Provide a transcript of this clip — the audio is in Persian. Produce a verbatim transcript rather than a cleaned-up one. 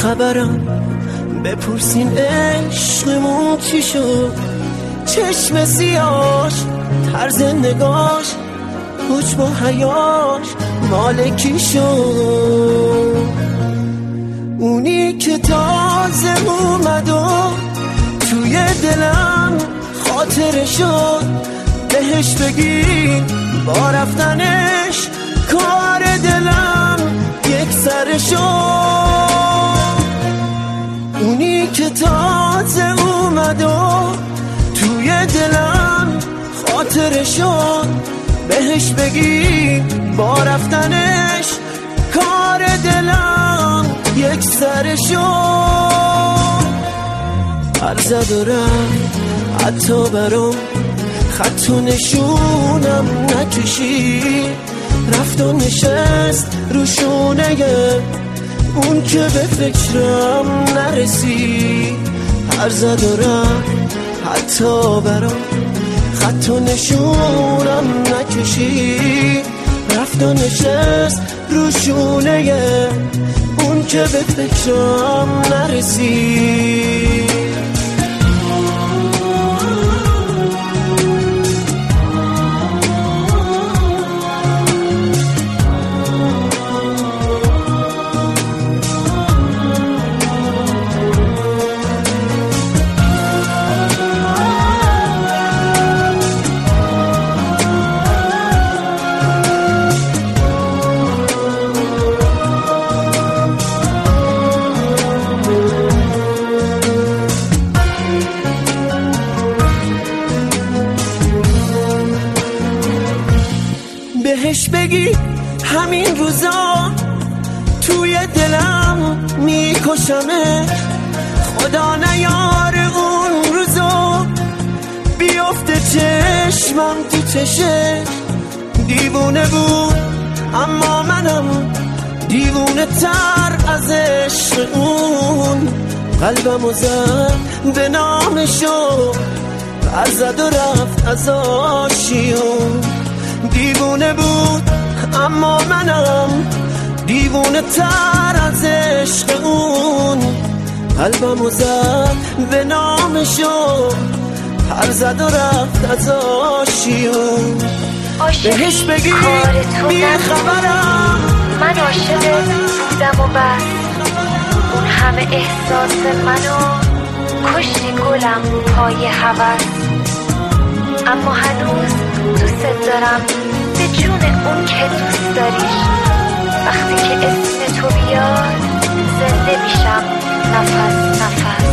خبرم بپرسین عشقمون چی شد. چشم سیاش، طرز نگاش، حجم و حیاش مال کی شد. اونی که تازه اومد و توی دلم خاطره شد. بهش بگی با رفتنش کار دلم یک سر شد. اونی که تازه اومد و توی دلم خاطره شد. بهش بگی با رفتنش کار دلم یک سر شد. هر زد و رفت حتی برام خط و نشونم نکشی. رفت و نشست رو شونه اون که به فکرم نرسی. هر زد و رفت حتی برام خط و نشونم نکشی. رفت و نشست رو شونه اون که به فکرم نرسی. بهش بگی همین روزا توی دلم میکشمه. خدا نیار اون روزا بیفته چشمم تو چشه. دیوونه بود اما منم دیوونه تر از عشق اون. قلبمو زد به نامشو هر زد و رفت از آشیون. دیوونه بود اما منم دیوونه تر از عشق اون. قلبمو زد به نامشو هر زد و رفت از آشیون. بهش بگی بی خبرم من عاشق بودم و بس. اون همه احساس منو کشتی گلم پای هوس. اما هنوز دوست دارم به جون اون که دوست داریش. وقتی که اسم تو بیاد زنده میشم نفس نفس.